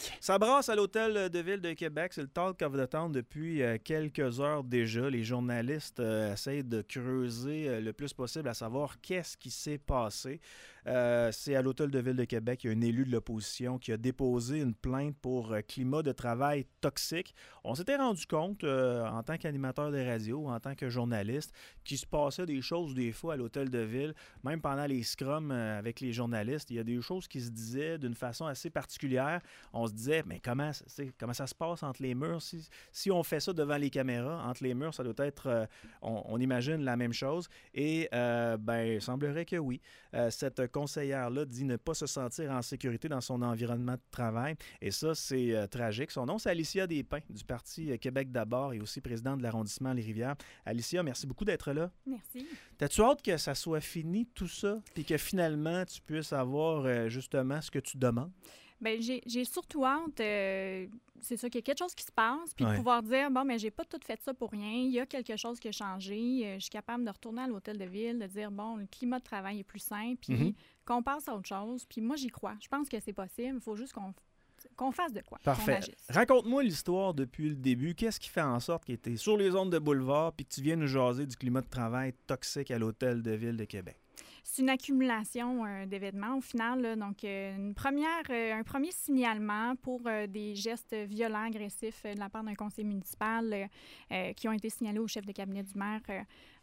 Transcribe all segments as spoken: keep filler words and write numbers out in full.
Ça brasse à l'Hôtel de Ville de Québec. C'est le Talk of the Town depuis euh, quelques heures déjà. Les journalistes euh, essayent de creuser euh, le plus possible à savoir qu'est-ce qui s'est passé. Euh, c'est à l'Hôtel de Ville de Québec. Il y a un élu de l'opposition qui a déposé une plainte pour euh, climat de travail toxique. On s'était rendu compte, euh, en tant qu'animateur de radio, en tant que journaliste, qu'il se passait des choses des fois à l'Hôtel de Ville. Même pendant les scrums euh, avec les journalistes, il y a des choses qui se disaient d'une façon assez particulière. On se disait, mais comment, comment ça se passe entre les murs? Si, si on fait ça devant les caméras, entre les murs, ça doit être, euh, on, on imagine la même chose. Et euh, ben, il semblerait que oui. Euh, cette conseillère-là dit ne pas se sentir en sécurité dans son environnement de travail. Et ça, c'est euh, tragique. Son nom, c'est Alicia Despins, du Parti euh, Québec d'abord et aussi présidente de l'arrondissement Les-Rivières. Alicia, merci beaucoup d'être là. Merci. T'as-tu hâte que ça soit fini, tout ça, puis que finalement, tu puisses avoir euh, justement ce que tu demandes? Bien, j'ai, j'ai surtout hâte, euh, c'est ça, qu'il y a quelque chose qui se passe, puis Ouais. de pouvoir dire, bon, mais j'ai pas tout fait ça pour rien, il y a quelque chose qui a changé, euh, je suis capable de retourner à l'hôtel de ville, de dire, bon, le climat de travail est plus sain, puis Mm-hmm. qu'on passe à autre chose, puis moi, j'y crois. Je pense que c'est possible, il faut juste qu'on, qu'on fasse de quoi, Parfait. qu'on agisse. Raconte-moi l'histoire depuis le début. Qu'est-ce qui fait en sorte que tu es sur les ondes de boulevard puis que tu viens nous jaser du climat de travail toxique à l'hôtel de ville de Québec? C'est une accumulation euh, d'événements au final. Là, donc, euh, une première, euh, un premier signalement pour euh, des gestes violents, agressifs euh, de la part d'un conseiller municipal euh, euh, qui ont été signalés au chef de cabinet du maire euh,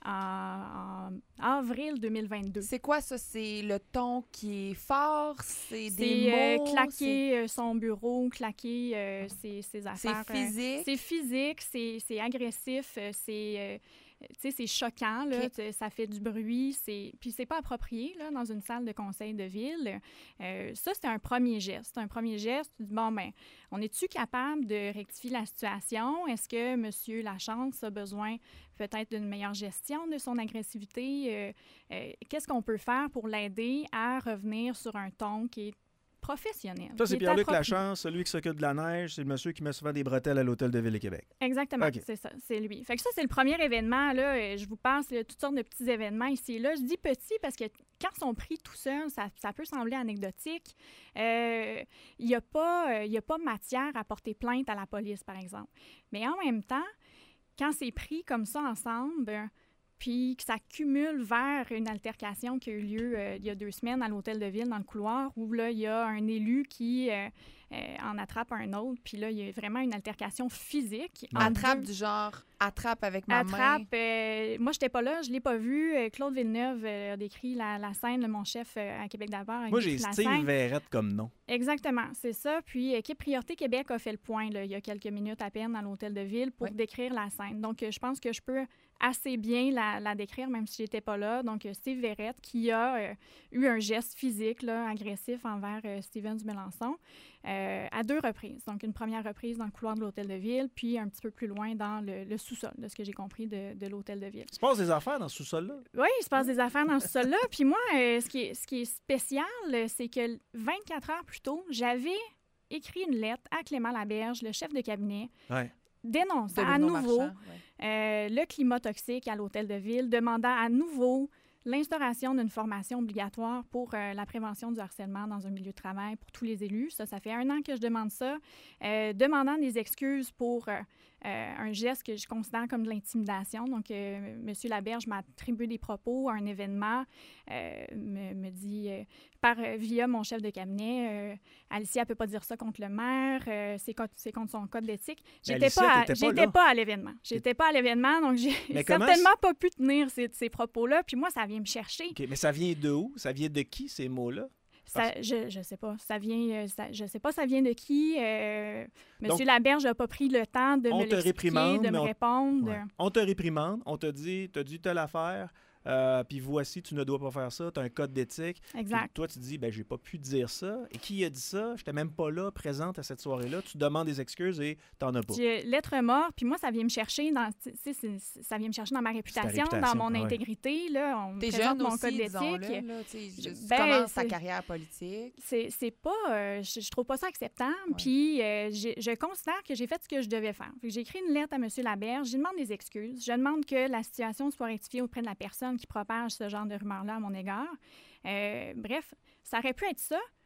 en, en avril deux mille vingt-deux. C'est quoi ça? C'est le ton qui est fort? C'est des C'est mots? euh, claquer euh, son bureau, claquer euh, ses, ses C'est affaires. c'est physique? Euh, c'est physique, c'est, c'est agressif, euh, c'est... Euh, tu sais, c'est choquant, là, Okay. ça fait du bruit, c'est... puis c'est pas approprié, là, dans une salle de conseil de ville. Euh, ça, c'est un premier geste. Un premier geste, tu dis, bon, ben, on est-tu capable de rectifier la situation? Est-ce que M. Lachance a besoin peut-être d'une meilleure gestion de son agressivité? Euh, euh, qu'est-ce qu'on peut faire pour l'aider à revenir sur un ton qui est professionnel? Ça, c'est qui est Pierre-Luc approprié? Lachance, celui qui s'occupe de la neige. C'est le monsieur qui met souvent des bretelles à l'hôtel de ville de Québec. Exactement, OK. c'est ça, c'est lui. Fait que ça, c'est le premier événement, là. Euh, Je vous passe là, toutes sortes de petits événements ici et là. Je dis petits parce que quand ils sont pris tout seuls, ça, ça peut sembler anecdotique. Euh, Il n'y a, pas, euh, il y a pas matière à porter plainte à la police, par exemple. Mais en même temps, quand c'est pris comme ça ensemble, euh, puis que ça cumule vers une altercation qui a eu lieu euh, il y a deux semaines à l'hôtel de ville dans le couloir où là, il y a un élu qui euh, euh, en attrape un autre. Puis là, il y a vraiment une altercation physique. entre Attrape deux. du genre, attrape avec ma Attrape. main. euh, moi, je n'étais pas là, je ne l'ai pas vu. Euh, Claude Villeneuve euh, a décrit la, la scène, là, mon chef euh, à Québec d'abord. a Moi, j'ai décrit la Steve scène. Verrette comme nom. Exactement, c'est ça. Puis, Équipe Priorité Québec a fait le point là, il y a quelques minutes à peine dans l'hôtel de ville pour Oui. décrire la scène. Donc, euh, je pense que je peux assez bien la, la décrire, même si je n'étais pas là. Donc, euh, Steve Verrette qui a euh, eu un geste physique là, agressif envers euh, Steven du Mélenchon euh, à deux reprises. Donc, une première reprise dans le couloir de l'hôtel de ville, puis un petit peu plus loin dans le, le sous-sol, de ce que j'ai compris de, de l'hôtel de ville. Il se passe des affaires dans ce sous-sol-là? Oui, il se passe des affaires dans ce sol-là. Puis moi, euh, ce, qui est, ce qui est spécial, euh, c'est que vingt-quatre heures plus tôt, j'avais écrit une lettre à Clément Laberge, le chef de cabinet, Ouais. dénonçant De à Bruno nouveau Marchand, ouais. euh, le climat toxique à l'hôtel de ville, demandant à nouveau l'instauration d'une formation obligatoire pour euh, la prévention du harcèlement dans un milieu de travail pour tous les élus. Ça, ça fait un an que je demande ça. Euh, demandant des excuses pour euh, euh, un geste que je considère comme de l'intimidation. Donc, euh, M. Laberge m'a attribué des propos à un événement, euh, me, me dit, euh, par, via mon chef de cabinet, euh, Alicia ne peut pas dire ça contre le maire, euh, c'est, contre, c'est contre son code d'éthique. Mais J'étais Alicia, pas, à, t'étais pas j'étais là. pas à l'événement. J'étais pas à l'événement, donc j'ai Mais comment certainement pas pu tenir ces, ces propos-là. Puis moi, ça vient me chercher. OK, mais ça vient de où? Ça vient de qui, ces mots-là? Ça, je, je sais pas. Ça vient, euh, ça, je sais pas ça vient de qui. Euh, Monsieur Donc, Laberge n'a pas pris le temps de on me te l'expliquer, réprimande, de me mais on- répondre. Ouais. On te réprimande, on te dit, tu as dû telle affaire, euh, puis voici, tu ne dois pas faire ça, tu as un code d'éthique. Puis Exact. toi, tu dis, ben j'ai pas pu dire ça. Et qui a dit ça? Je n'étais même pas là, présente à cette soirée-là. Tu demandes des excuses et t'en as pas. J'ai lettre morte, puis moi, ça vient me chercher dans, tu sais, c'est- c'est- ça vient me chercher dans ma réputation, réputation, dans mon ouais. intégrité. Là, on me T'es présente jeune mon aussi, code disons-le. d'éthique. Là, tu sais, je- tu Ben, commences ta c'est- carrière politique. C'est, c'est pas... euh, je, je trouve pas ça acceptable. Ouais. Puis euh, j'ai- je considère que j'ai fait ce que je devais faire. Fait que j'ai écrit une lettre à M. Laberge. Je demande des excuses. Je demande que la situation soit rectifiée auprès de la personne qui propage ce genre de rumeurs-là à mon égard. Euh, bref, ça aurait pu être ça.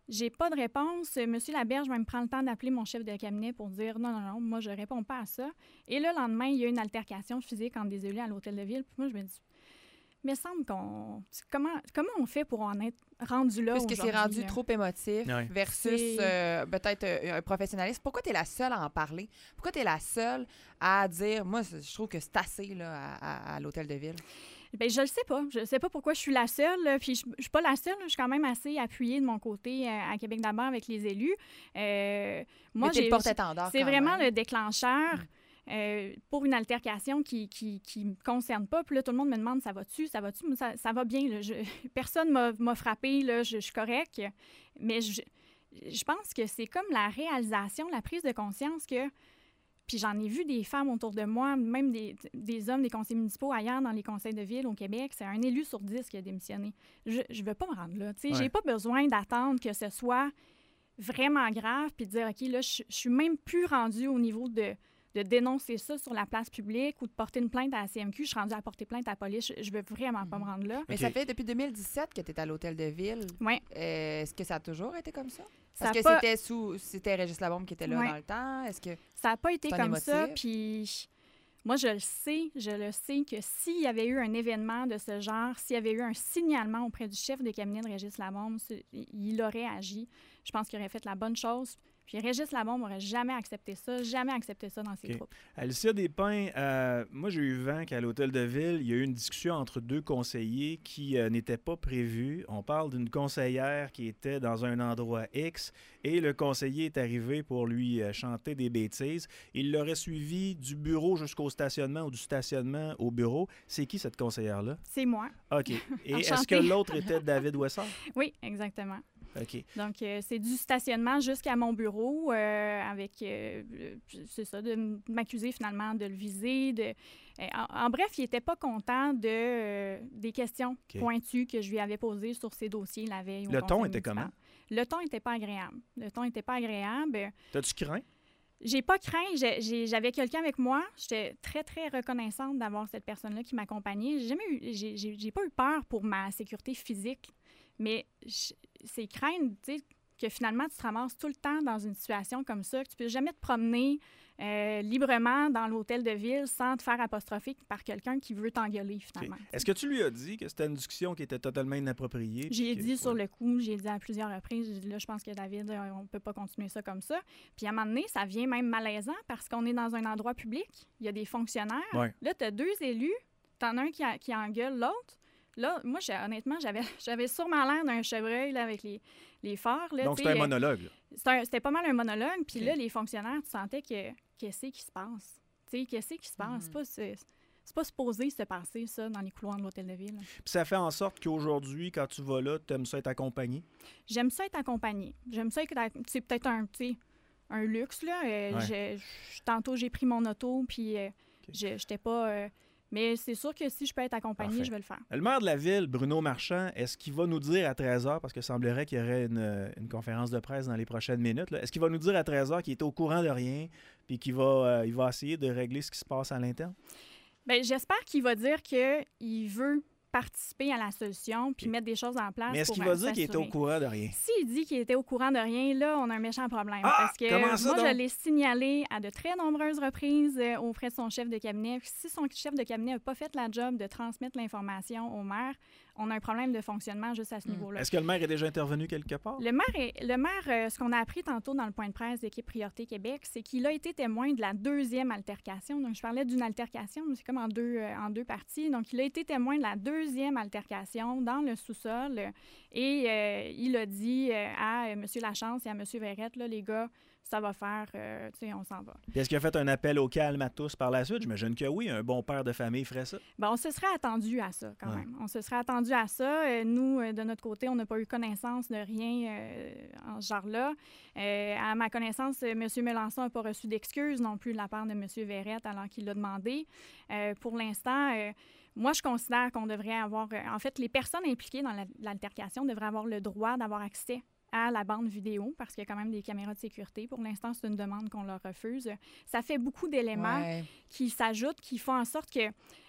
J'ai pas de réponse. Monsieur Laberge même prend le temps d'appeler mon chef de cabinet pour dire non, non, non, moi, je réponds pas à ça. Et le lendemain, il y a une altercation physique entre des élus à l'hôtel de ville. Puis moi, je me dis, il me semble qu'on. Comment, comment on fait pour en être rendu là? Puisque c'est rendu là? trop émotif Ouais. versus euh, peut-être euh, un professionnaliste. Pourquoi tu es la seule à en parler? Pourquoi tu es la seule à dire, moi, je trouve que c'est assez là, à, à, à l'hôtel de ville? Bien, je le sais pas. Je ne sais pas pourquoi je suis la seule. Là. Puis je ne suis pas la seule. Là. Je suis quand même assez appuyée de mon côté euh, à Québec d'abord avec les élus. Euh, moi, Mais t'es j'ai, le porte-étendard c'est quand vraiment même. le déclencheur Mm. euh, pour une altercation qui qui, qui me concerne pas. Puis là, tout le monde me demande, ça va-tu? Ça va-tu? Moi, Ça, ça va bien. Là. Je, personne m'a, m'a frappée. Là. Je, je suis correcte. Mais je, je pense que c'est comme la réalisation, la prise de conscience que... Puis j'en ai vu des femmes autour de moi, même des, des hommes, des conseillers municipaux ailleurs dans les conseils de ville au Québec. C'est un élu sur dix qui a démissionné. Je ne veux pas me rendre là. Ouais. J'ai pas besoin d'attendre que ce soit vraiment grave puis de dire, OK, là, je, je suis même plus rendue au niveau de, de dénoncer ça sur la place publique ou de porter une plainte à la C M Q. Je suis rendue à porter plainte à la police. Je, je veux vraiment mm-hmm. pas me rendre là. Mais okay. ça fait depuis deux mille dix-sept que tu es à l'hôtel de ville. Oui. Euh, est-ce que ça a toujours été comme ça? Ça Est-ce que pas... c'était sous c'était Régis Labombe qui était là ouais. dans le temps? Est-ce que ça n'a pas été comme émotif? ça. Puis moi, je le sais, je le sais que s'il y avait eu un événement de ce genre, s'il y avait eu un signalement auprès du chef de cabinet de Régis Labombe, il aurait agi. Je pense qu'il aurait fait la bonne chose. Puis Régis Labombe n'aurait jamais accepté ça, jamais accepté ça dans ses okay. troupes. Alicia Despins, euh, moi j'ai eu vent qu'à l'hôtel de ville, il y a eu une discussion entre deux conseillers qui euh, n'était pas prévue. On parle d'une conseillère qui était dans un endroit X et le conseiller est arrivé pour lui euh, chanter des bêtises. Il l'aurait suivi du bureau jusqu'au stationnement ou du stationnement au bureau. C'est qui cette conseillère-là? C'est moi. OK. Et est-ce que l'autre était David Wessard? Oui, exactement. OK. Donc, euh, c'est du stationnement jusqu'à mon bureau euh, avec, euh, c'est ça, de m'accuser finalement de le viser. De, euh, en, en bref, il n'était pas content de, euh, des questions okay. pointues que je lui avais posées sur ses dossiers la veille. Le ton était comment? Le ton n'était pas agréable. Le ton n'était pas agréable. T'as-tu craint? J'ai pas craint. J'ai, j'ai, j'avais quelqu'un avec moi. J'étais très, très reconnaissante d'avoir cette personne-là qui m'accompagnait. J'ai jamais eu, j'ai, j'ai, j'ai pas eu peur pour ma sécurité physique. Mais je, c'est craindre, tu sais, que finalement, tu te ramasses tout le temps dans une situation comme ça, que tu ne peux jamais te promener euh, librement dans l'hôtel de ville sans te faire apostropher par quelqu'un qui veut t'engueuler, finalement. Okay. Est-ce que tu lui as dit que c'était une discussion qui était totalement inappropriée? J'ai que... dit ouais. sur le coup, j'ai dit à plusieurs reprises, j'ai dit, là, je pense que David, on ne peut pas continuer ça comme ça. Puis à un moment donné, ça devient même malaisant parce qu'on est dans un endroit public, il y a des fonctionnaires. Ouais. Là, tu as deux élus, tu en as un qui, a, qui engueule l'autre. Là, moi, j'ai, honnêtement, j'avais, j'avais sûrement l'air d'un chevreuil là, avec les, les phares. Là, donc, c'était un monologue. C'était, un, c'était pas mal un monologue. Puis okay. là, les fonctionnaires, tu sentais que qu'est-ce qui se passe? Tu sais, qu'est-ce qui se passe? Mm-hmm. C'est pas, c'est, c'est pas supposé se passer, ça, dans les couloirs de l'hôtel de ville. Puis ça fait en sorte qu'aujourd'hui, quand tu vas là, tu aimes ça être accompagné? J'aime ça être accompagné. J'aime ça être... C'est peut-être un, un luxe, là. Euh, ouais. je, je, tantôt, j'ai pris mon auto, puis euh, okay. je n'étais pas... Euh, Mais c'est sûr que si je peux être accompagnée, je vais le faire. Le maire de la ville, Bruno Marchand, est-ce qu'il va nous dire à treize heures, parce que semblerait qu'il y aurait une, une conférence de presse dans les prochaines minutes, là, est-ce qu'il va nous dire à treize heures qu'il est au courant de rien puis qu'il va, euh, il va essayer de régler ce qui se passe à l'interne? Bien, j'espère qu'il va dire qu'il veut participer à la solution puis okay. mettre des choses en place. Mais est-ce pour qu'il va dire s'assurer. qu'il était au courant de rien? S'il dit qu'il était au courant de rien, là, on a un méchant problème. Ah, parce que comment ça, moi, donc? je l'ai signalé à de très nombreuses reprises euh, auprès de son chef de cabinet. Si son chef de cabinet n'a pas fait la job de transmettre l'information au maire, on a un problème de fonctionnement juste à ce mmh. niveau-là. Est-ce que le maire est déjà intervenu quelque part? Le maire, est, le maire euh, ce qu'on a appris tantôt dans le point de presse d'équipe Priorité Québec, c'est qu'il a été témoin de la deuxième altercation. Donc, je parlais d'une altercation, mais c'est comme en deux, euh, en deux parties. Donc, il a été témoin de la deuxième altercation dans le sous-sol et euh, il a dit euh, à M. Lachance et à M. Verrette, là, les gars, ça va faire, euh, tu sais, on s'en va. Puis est-ce qu'il a fait un appel au calme à tous par la suite? J'imagine que oui, un bon père de famille ferait ça. Bien, on se serait attendu à ça, quand ouais. même. On se serait attendu à ça. Euh, nous, euh, de notre côté, on n'a pas eu connaissance de rien euh, en ce genre-là. Euh, à ma connaissance, euh, M. Mélenchon n'a pas reçu d'excuses non plus de la part de M. Verrette alors qu'il l'a demandé. Euh, pour l'instant... Euh, Moi, je considère qu'on devrait avoir... Euh, en fait, les personnes impliquées dans la, l'altercation devraient avoir le droit d'avoir accès à la bande vidéo parce qu'il y a quand même des caméras de sécurité. Pour l'instant, c'est une demande qu'on leur refuse. Ça fait beaucoup d'éléments ouais. qui s'ajoutent, qui font en sorte que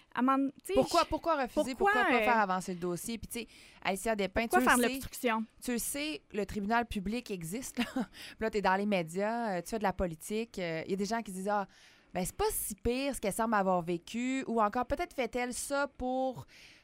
Amende, pourquoi, pourquoi refuser? Pourquoi, pourquoi pas euh, faire avancer le dossier? Puis, tu sais, Alicia Despins, pourquoi tu faire le de sais, l'obstruction? tu le sais, le tribunal public existe. Là, Puis là tu es dans les médias, euh, tu fais de la politique. Il euh, y a des gens qui disent « Ah, ben c'est pas si pire ce qu'elle semble avoir vécu. » Ou encore, peut-être fait-elle ça pour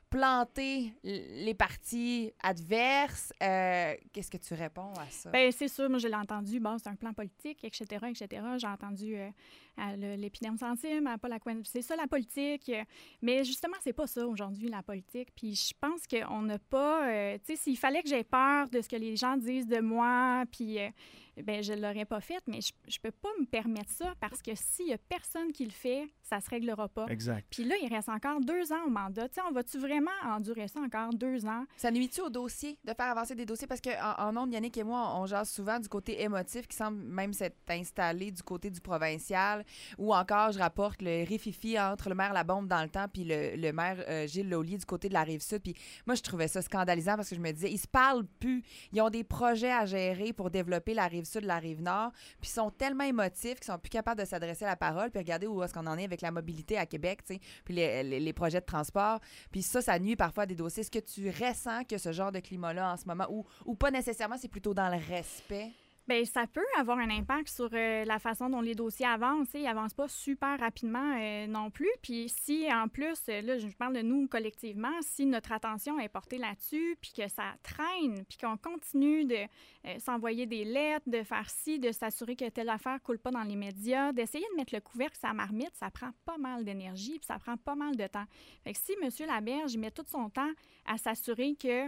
planter les partis adverses. Euh, qu'est-ce que tu réponds à ça? Bien, c'est sûr, moi, je l'ai entendu. Bon, c'est un plan politique, et cetera, et cetera. J'ai entendu euh, à l'épidémie sensible, à Paul Aquin. C'est ça, la politique. Mais justement, c'est pas ça, aujourd'hui, la politique. Puis je pense qu'on n'a pas... Euh, tu sais, s'il fallait que j'aie peur de ce que les gens disent de moi, puis... Euh, ben je ne l'aurais pas fait, mais je ne peux pas me permettre ça parce que s'il n'y a personne qui le fait, ça ne se réglera pas. Exact. Puis là, il reste encore deux ans au mandat. Tu sais, on va-tu vraiment endurer ça encore deux ans? Ça nuit-tu au dossier de faire avancer des dossiers? Parce qu'en en ondes, Yannick et moi, on jase souvent du côté émotif qui semble même s'être installé du côté du provincial. Ou encore, je rapporte le rififi entre le maire Labombe dans le temps puis le, le maire euh, Gilles Laulier du côté de la Rive-Sud. Puis moi, je trouvais ça scandalisant parce que je me disais, ils se parlent plus. Ils ont des projets à gérer pour développer la Rive-Sud, la Rive-Nord, puis ils sont tellement émotifs qu'ils sont plus capables de s'adresser à la parole, puis regarder où est-ce qu'on en est avec la mobilité à Québec, tu sais, puis les, les, les projets de transport. Puis ça, ça nuit parfois à des dossiers. Est-ce que tu ressens que ce genre de climat-là en ce moment, ou, ou pas nécessairement, c'est plutôt dans le respect? Bien, ça peut avoir un impact sur euh, la façon dont les dossiers avancent. Ils n'avancent pas super rapidement euh, non plus. Puis si, en plus, euh, là, je parle de nous collectivement, si notre attention est portée là-dessus, puis que ça traîne, puis qu'on continue de euh, s'envoyer des lettres, de faire ci, de s'assurer que telle affaire ne coule pas dans les médias, d'essayer de mettre le couvercle sur la marmite, ça prend pas mal d'énergie, puis ça prend pas mal de temps. Fait que si M. Laberge, il met tout son temps à s'assurer que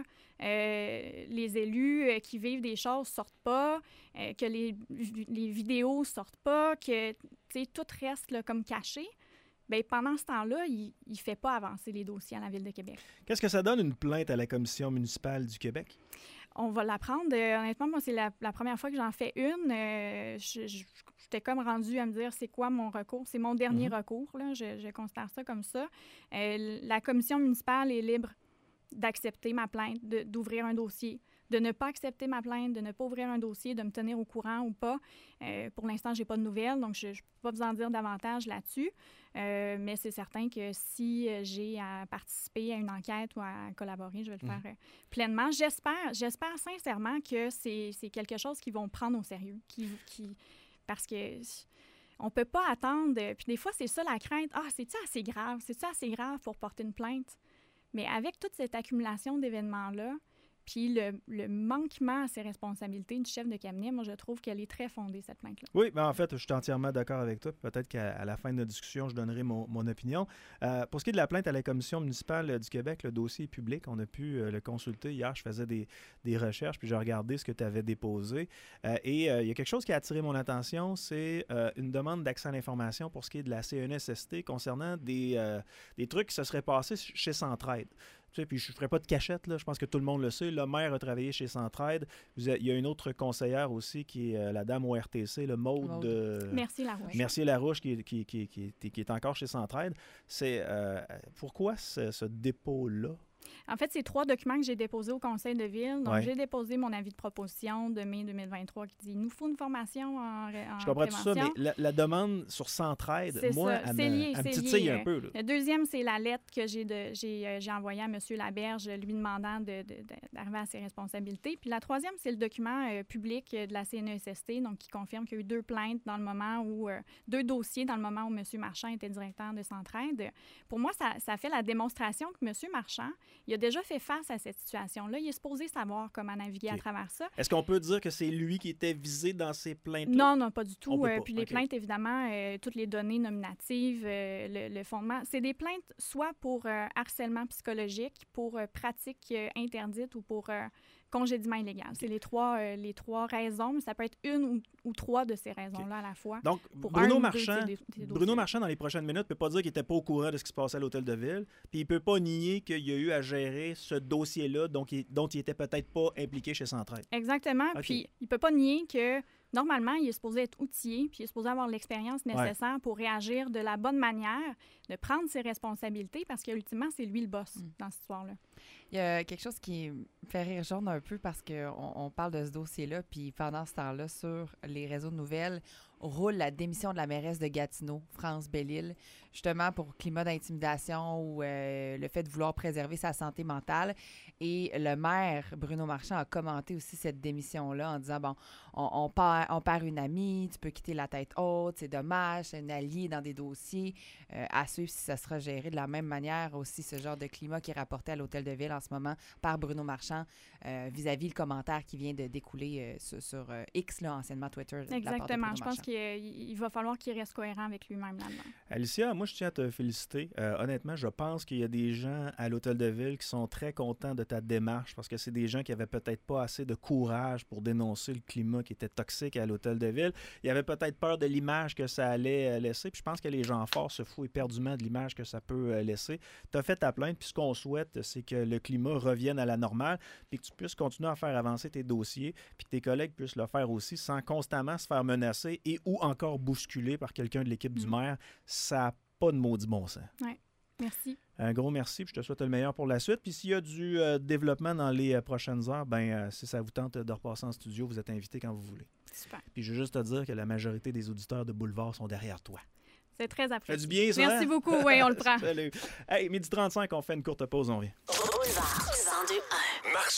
euh, les élus euh, qui vivent des choses sortent pas, euh, que les, les vidéos sortent pas, que tout reste là, comme caché, bien, pendant ce temps-là, il ne fait pas avancer les dossiers à la Ville de Québec. Qu'est-ce que ça donne une plainte à la Commission municipale du Québec? On va l'apprendre. Euh, honnêtement, moi, c'est la, la première fois que j'en fais une. Euh, je, je, j'étais comme rendue à me dire c'est quoi mon recours. C'est mon dernier mm-hmm. recours. Là. Je, je considère ça comme ça. Euh, la Commission municipale est libre d'accepter ma plainte, de, d'ouvrir un dossier, de ne pas accepter ma plainte, de ne pas ouvrir un dossier, de me tenir au courant ou pas. Euh, pour l'instant, je n'ai pas de nouvelles, donc je ne peux pas vous en dire davantage là-dessus. Euh, mais c'est certain que si j'ai à participer à une enquête ou à collaborer, je vais le faire euh, pleinement. J'espère, j'espère sincèrement que c'est, c'est quelque chose qu'ils vont prendre au sérieux. Qui, qui, parce que on ne peut pas attendre. Puis des fois, c'est ça la crainte. Ah, c'est-tu assez grave? C'est-tu assez grave pour porter une plainte? Mais avec toute cette accumulation d'événements-là, puis le, le manquement à ses responsabilités du chef de cabinet, moi, je trouve qu'elle est très fondée, cette plainte-là. Oui, ben en fait, je suis entièrement d'accord avec toi. Peut-être qu'à à la fin de notre discussion, je donnerai mon, mon opinion. Euh, pour ce qui est de la plainte à la Commission municipale du Québec, le dossier est public. On a pu euh, le consulter. Hier, je faisais des, des recherches, puis j'ai regardé ce que tu avais déposé. Euh, et il euh, y a quelque chose qui a attiré mon attention, c'est euh, une demande d'accès à l'information pour ce qui est de la C N S S T concernant des, euh, des trucs qui se seraient passés chez Centraide. Tu sais, puis je ne ferai pas de cachette, là. Je pense que tout le monde le sait. Le maire a travaillé chez Centraide. Il y a une autre conseillère aussi qui est euh, la dame au R T C, le Maude. Euh, Mercier Larouche. Mercier Larouche qui, qui, qui, qui, qui, qui est encore chez Centraide. C'est, euh, pourquoi ce, ce dépôt-là? En fait, c'est trois documents que j'ai déposés au conseil de ville. Donc, ouais. j'ai déposé mon avis de proposition de mai deux mille vingt-trois qui dit « Il nous faut une formation en, en Je comprends prévention. » tout ça, mais la, la demande sur Centraide, c'est moi, ça. elle c'est me, lié, elle me c'est titille lié. un peu. Là. Le deuxième, c'est la lettre que j'ai, de, j'ai, euh, j'ai envoyée à M. Laberge, lui demandant de, de, de, d'arriver à ses responsabilités. Puis la troisième, c'est le document euh, public de la C N E S S T, donc qui confirme qu'il y a eu deux plaintes dans le moment où, euh, deux dossiers dans le moment où M. Marchand était directeur de Centraide. Pour moi, ça, ça fait la démonstration que M. Marchand, il a déjà fait face à cette situation-là. Il est supposé savoir comment naviguer okay. à travers ça. Est-ce qu'on peut dire que c'est lui qui était visé dans ces plaintes-là? Non, non, pas du tout. Euh, pas. Puis les okay. plaintes, évidemment, euh, toutes les données nominatives, euh, le, le fondement, c'est des plaintes soit pour euh, harcèlement psychologique, pour euh, pratique euh, interdite ou pour euh, congédiement illégal. C'est les trois, euh, les trois raisons, mais ça peut être une ou, ou trois de ces raisons-là okay. à la fois. Donc, Bruno Marchand, des, des Bruno Marchand, dans les prochaines minutes, ne peut pas dire qu'il n'était pas au courant de ce qui se passait à l'Hôtel de Ville, puis il ne peut pas nier qu'il y a eu à gérer ce dossier-là donc il, dont il n'était peut-être pas impliqué chez Centraide. Exactement. Okay. Puis il ne peut pas nier que normalement, il est supposé être outillé, puis il est supposé avoir l'expérience nécessaire ouais. pour réagir de la bonne manière, de prendre ses responsabilités, parce qu'ultimement, c'est lui le boss mmh. dans cette histoire-là. Il y a quelque chose qui me fait rire jaune un peu parce qu'on on parle de ce dossier-là, puis pendant ce temps-là, sur les réseaux de nouvelles, roule la démission de la mairesse de Gatineau, France Bellil, justement pour climat d'intimidation ou euh, le fait de vouloir préserver sa santé mentale. Et le maire, Bruno Marchand, a commenté aussi cette démission-là en disant, bon, on, on, perd, on perd une amie, tu peux quitter la tête haute, c'est dommage, c'est un allié dans des dossiers. Euh, à suivre si ça sera géré de la même manière aussi, ce genre de climat qui est rapporté à l'Hôtel de Ville en ce moment par Bruno Marchand euh, vis-à-vis le commentaire qui vient de découler euh, sur, sur euh, X, là, anciennement Twitter. Exactement. Je pense qu'il il va falloir qu'il reste cohérent avec lui-même là-dedans. Alicia, moi, je tiens à te féliciter. Euh, honnêtement, je pense qu'il y a des gens à l'Hôtel de Ville qui sont très contents de ta démarche parce que c'est des gens qui n'avaient peut-être pas assez de courage pour dénoncer le climat qui était toxique à l'Hôtel de Ville. Ils avaient peut-être peur de l'image que ça allait laisser. Puis je pense que les gens forts se foutent éperdument de l'image que ça peut laisser. Tu as fait ta plainte, puis ce qu'on souhaite, c'est que le climat revienne à la normale, puis que tu puisses continuer à faire avancer tes dossiers, puis que tes collègues puissent le faire aussi sans constamment se faire menacer et ou encore bousculer par quelqu'un de l'équipe mmh. du maire. Ça n'a pas de maudit bon sens. Oui. Merci. Un gros merci, puis je te souhaite le meilleur pour la suite. Puis s'il y a du euh, développement dans les euh, prochaines heures, ben euh, si ça vous tente de repasser en studio, vous êtes invité quand vous voulez. Super. Puis je veux juste te dire que la majorité des auditeurs de Boulevard sont derrière toi. C'est très apprécié. Fait du bien, ça? Merci beaucoup. Oui, on le prend. Salut. Hey, midi trente-cinq, on fait une courte pause, on revient. Boulevard cent deux un.